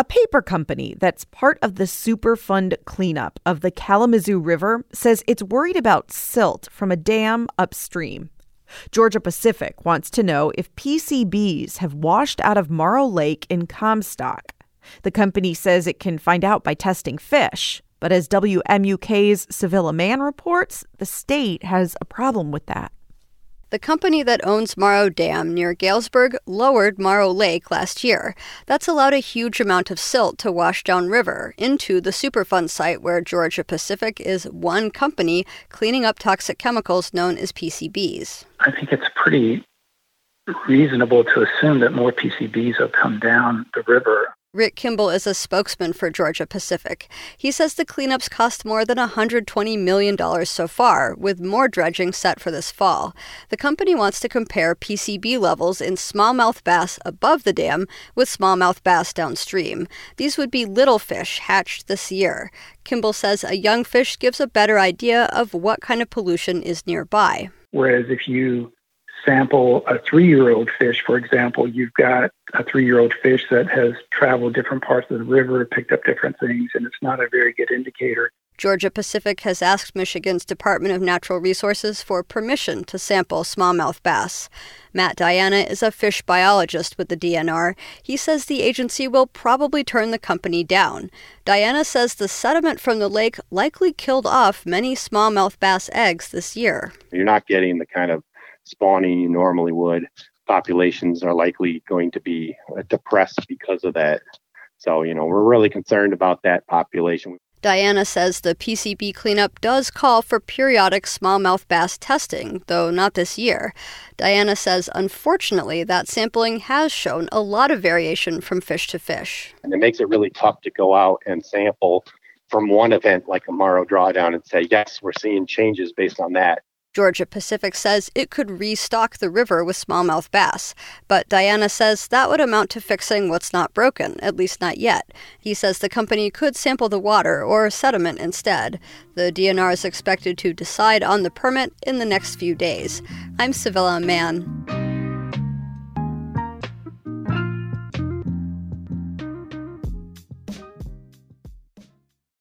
paper company that's part of the Superfund cleanup of the Kalamazoo River says it's worried about silt from a dam upstream. Georgia Pacific wants to know if PCBs have washed out of Morrow Lake in Comstock. The company says it can find out by testing fish, but as WMUK's Sevilla Mann reports, the state has a problem with that. The company that owns Morrow Dam near Galesburg lowered Morrow Lake last year. That's allowed a huge amount of silt to wash downriver into the Superfund site where Georgia Pacific is one company cleaning up toxic chemicals known as PCBs. I think it's pretty reasonable to assume that more PCBs will come down the river. Rick Kimball is a spokesman for Georgia Pacific. He says the cleanups cost more than $120 million so far, with more dredging set for this fall. The company wants to compare PCB levels in smallmouth bass above the dam with smallmouth bass downstream. These would be little fish hatched this year. Kimball says a young fish gives a better idea of what kind of pollution is nearby. Whereas if you sample a 3-year-old fish, for example, you've got a 3-year-old fish that has traveled different parts of the river, picked up different things, and it's not a very good indicator. Georgia Pacific has asked Michigan's Department of Natural Resources for permission to sample smallmouth bass. Matt Diana is a fish biologist with the DNR. He says the agency will probably turn the company down. Diana says the sediment from the lake likely killed off many smallmouth bass eggs this year. You're not getting the kind of spawning you normally would. Populations are likely going to be depressed because of that. So, we're really concerned about that population. Diana says the PCB cleanup does call for periodic smallmouth bass testing, though not this year. Diana says, unfortunately, that sampling has shown a lot of variation from fish to fish. And it makes it really tough to go out and sample from one event like a Morrow drawdown and say, yes, we're seeing changes based on that. Georgia Pacific says it could restock the river with smallmouth bass, but Diana says that would amount to fixing what's not broken, at least not yet. He says the company could sample the water or sediment instead. The DNR is expected to decide on the permit in the next few days. I'm Sevilla Mann.